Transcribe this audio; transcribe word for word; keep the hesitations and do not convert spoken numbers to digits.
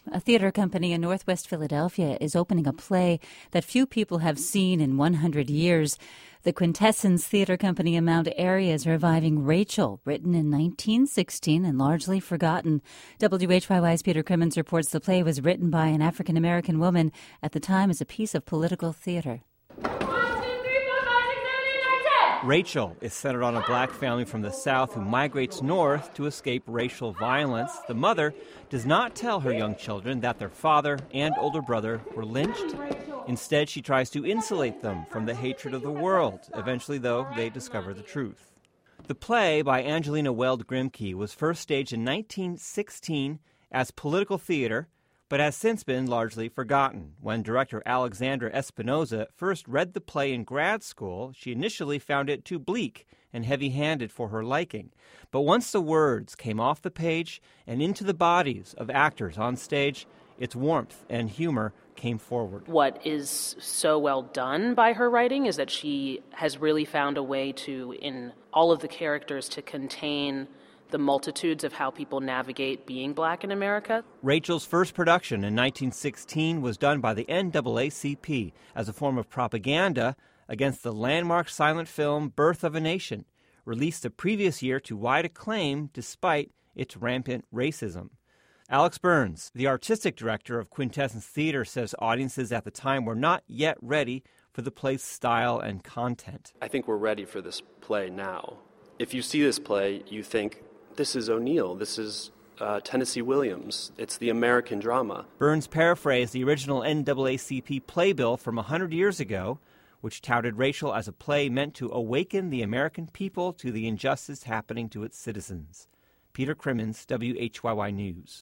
A theater company in Northwest Philadelphia is opening a play that few people have seen in one hundred years. The Quintessence Theater Company in Mount Airy is reviving Rachel, written in nineteen sixteen and largely forgotten. W H Y Y's Peter Crimmins reports the play was written by an African-American woman at the time as a piece of political theater. Rachel is centered on a black family from the South who migrates north to escape racial violence. The mother does not tell her young children that their father and older brother were lynched. Instead, she tries to insulate them from the hatred of the world. Eventually, though, they discover the truth. The play by Angelina Weld Grimke was first staged in nineteen sixteen as political theater, but has since been largely forgotten. When director Alexandra Espinoza first read the play in grad school, she initially found it too bleak and heavy-handed for her liking. But once the words came off the page and into the bodies of actors on stage, its warmth and humor came forward. What is so well done by her writing is that she has really found a way to, in all of the characters, to contain the multitudes of how people navigate being black in America. Rachel's first production in nineteen sixteen was done by the N double A C P as a form of propaganda against the landmark silent film Birth of a Nation, released the previous year to wide acclaim despite its rampant racism. Alex Burns, the artistic director of Quintessence Theater, says audiences at the time were not yet ready for the play's style and content. I think we're ready for this play now. If you see this play, you think, this is O'Neill, this is uh, Tennessee Williams, it's the American drama. Burns paraphrased the original N double A C P playbill from one hundred years ago, which touted Rachel as a play meant to awaken the American people to the injustice happening to its citizens. Peter Crimmins, W H Y Y News.